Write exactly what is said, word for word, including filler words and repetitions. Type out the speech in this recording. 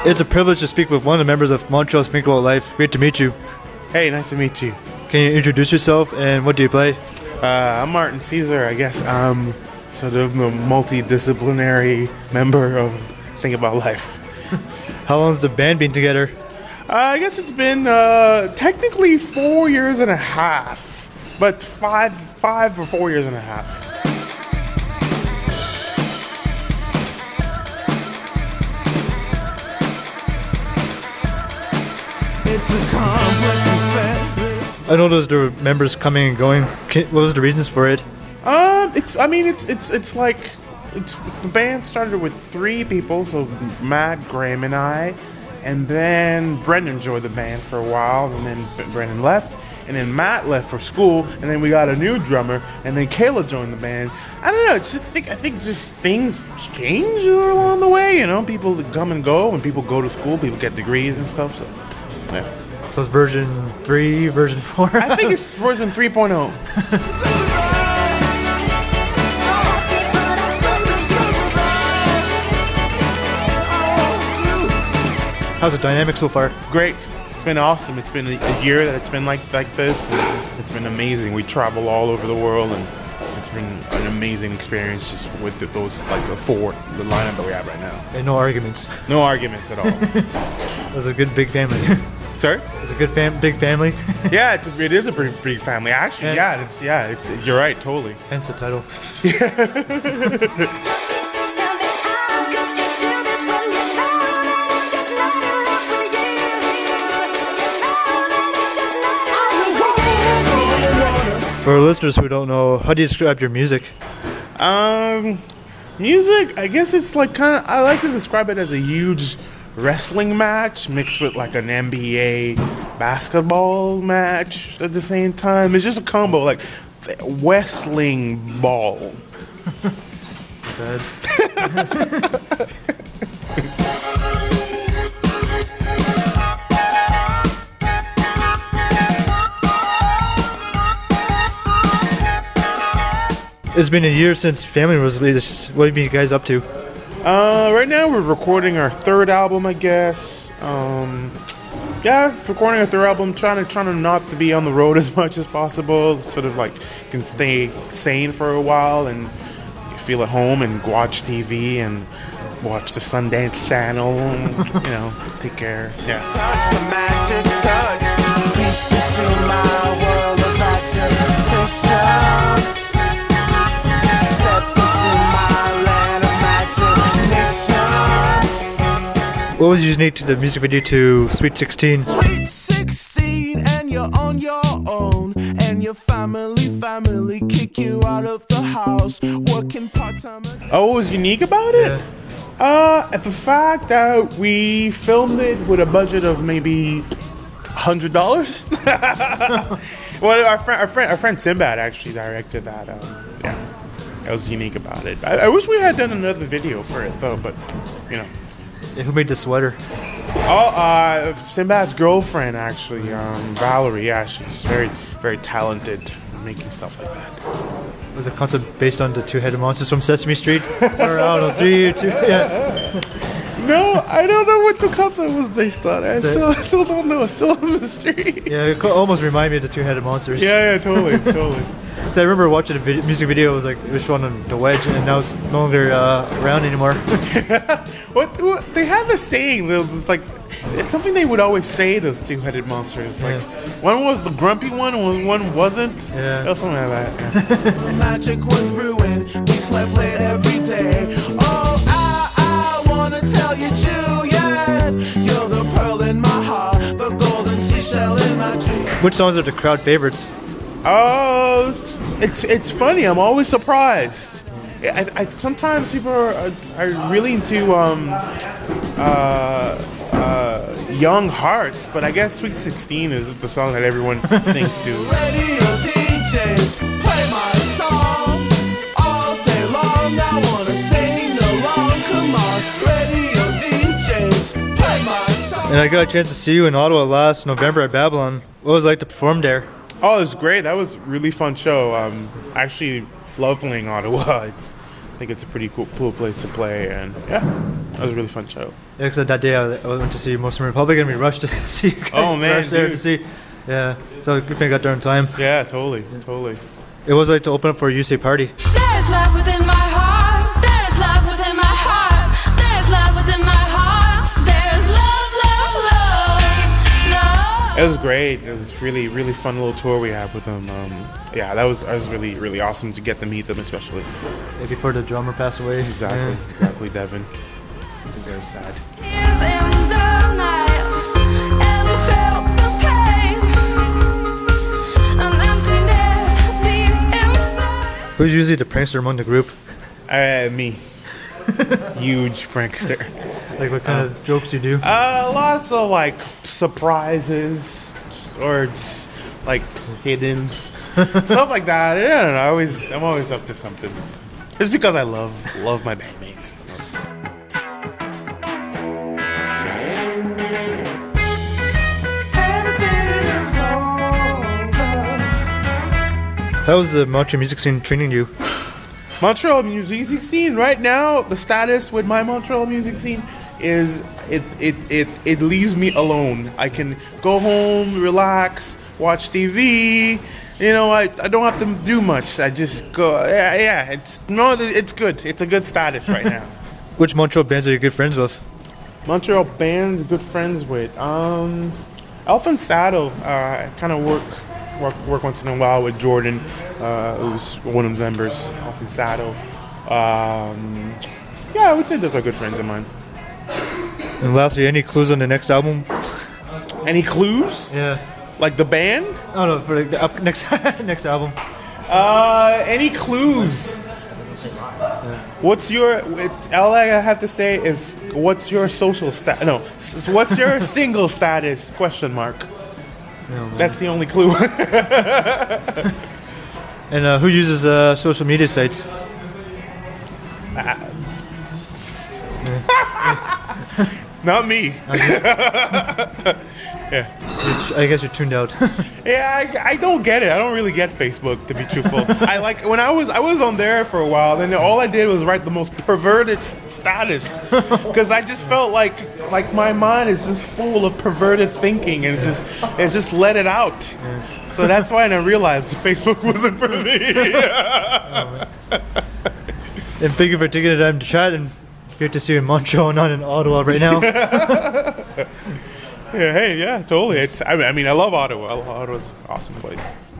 It's a privilege to speak with one of the members of Montreal's Think About Life. Great to meet you. Hey, nice to meet you. Can you introduce yourself and what do you play? Uh, I'm Martin Caesar, I guess. I'm sort of a multidisciplinary member of Think About Life. How long has the band been together? Uh, I guess it's been uh, technically four years and a half, but five, five or four years and a half. It's a complex affair. I noticed there were members coming and going. What was the reasons for it? Um, it's. I mean, it's. It's. It's like, it's. The band started with three people, so Matt, Graham, and I, and then Brendan joined the band for a while, and then Brendan left, and then Matt left for school, and then we got a new drummer, and then Kayla joined the band. I don't know. It's just, I think. I think just things change along the way. You know, people come and go, and people go to school, people get degrees and stuff. So, yeah. So it's version three, version four? I think it's version three point oh. How's the dynamic so far? Great. It's been awesome. It's been a, a year that it's been like like this. And it's been amazing. We travel all over the world, and it's been an amazing experience just with the, those like the four the lineup that we have right now. And no arguments. No arguments at all. It was a good big family. Sorry? It's a good fam- big family. Yeah, it's, it is a pretty big family. Actually, And- yeah, it's yeah, it's you're right, totally. Hence the title. For listeners who don't know, how do you describe your music? Um, music, I guess it's like kind of. I like to describe it as a huge wrestling match mixed with like an N B A basketball match at the same time. It's just a combo, like wrestling ball. Bad. It's been a year since Family was released. What have you guys up to? Uh, right now we're recording our third album, I guess. Um, yeah, recording our third album, trying to trying to not to be on the road as much as possible. Sort of like can stay sane for a while and feel at home and watch T V and watch the Sundance Channel. And, you know, take care. Yeah. Touch the magic touch. Peek into my world of action. Sensation. Step into my land of imagination. What was unique to the music video to Sweet sixteen? Sweet sixteen, and you're on your own, and your family, family kick you out of the house, working part time. Oh, what was unique about it? Yeah. Uh, the fact that we filmed it with a budget of maybe hundred dollars. Well, our friend, our friend, our friend Sinbad actually directed that. Um, yeah, that was unique about it. I, I wish we had done another video for it though, but you know. Yeah, who made the sweater? Oh, uh, Sinbad's girlfriend actually, um, Valerie. Yeah, she's very, very talented at making stuff like that. Was the concept based on the two-headed monsters from Sesame Street? Or I don't know, three, two, yeah. No, I don't know what the concept was based on. I still, I still don't know. It's still a mystery. Yeah, it co- almost reminded me of the two-headed monsters. Yeah, yeah, totally, totally. So I remember watching a vid- music video. It was like it was shown on the Wedge, and now it's no longer uh, around anymore. What, what they have a saying? It's like it's something they would always say. Those two-headed monsters. Like Yeah. one was the grumpy one, and one wasn't. Yeah. Or something like that. Yeah. Magic was brewing, we slept late every day. Oh, I, I wanna tell you, Juliet, you're the pearl in my heart, the golden seashell in my dream. Which songs are the crowd favorites? Oh, it's it's funny. I'm always surprised. I, I, sometimes people are, are really into um, uh, uh, Young Hearts, but I guess Sweet sixteen is the song that everyone sings to. Radio D Js, play my song all day long. I wanna sing along, come on. Radio D Js, play my song. And I got a chance to see you in Ottawa last November at Babylon. What was it like to perform there? Oh, it was great. That was a really fun show. Um, I actually love playing Ottawa. It's I think it's a pretty cool, cool place to play, and yeah, that was a really fun show. Yeah, because that day I, I went to see Muslim Republic and we rushed to see. You guys. Oh, man, rushed there to dude. see. Yeah, so good thing I got there in time. Yeah, totally, totally. It was like to open up for a U C party. There's love within my heart. There's love within my heart. There's love within my heart. There's love, love, love, love. It was great. It was really, really fun little tour we had with them. Um, yeah, that was that was really, really awesome to get to meet them, especially. Yeah, before the drummer passed away. Exactly, Yeah. exactly, Devin. It's very sad. Tears in the night and felt the pain. An emptiness deep inside. Who's usually the prankster among the group? Uh, me. Huge prankster. Like what kind of jokes you do? Uh, lots of like surprises or just, like hidden stuff like that. I don't know. I always, I'm always up to something. It's because I love love my bandmates. Everything is over. How's the Montreal music scene treating you? Montreal music scene right now. The status with my Montreal music scene is it it it it leaves me alone. I can go home, relax, watch T V. You know, I, I don't have to do much. I just go. Yeah, yeah. It's no, it's good. It's a good status right now. Which Montreal bands are you good friends with? Montreal bands, good friends with. Um, Elfin Saddle. Uh, I kind of work work work once in a while with Jordan, uh, who's one of the members. Elfin Saddle. Um, yeah, I would say those are good friends of mine. And lastly, any clues on the next album? Any clues? Yeah. Like the band? Oh no, for the up next next album. Uh, any clues? What's your? It, all I have to say is, what's your social stat? No, s- what's your single status? Question mark. That's the only clue. And uh, who uses uh, social media sites? Not me. I guess you're tuned out. Yeah, I, I don't get it. I don't really get Facebook, to be truthful. I like when I was I was on there for a while. Then all I did was write the most perverted s- status because I just felt like like my mind is just full of perverted thinking and it's just it's just let it out. So that's why I realized Facebook wasn't for me. And thank you for taking the time to chat, and great to see you in Montreal, not in Ottawa right now. Yeah, hey, yeah, totally. It's I mean, I mean I love Ottawa. Ottawa's an awesome place.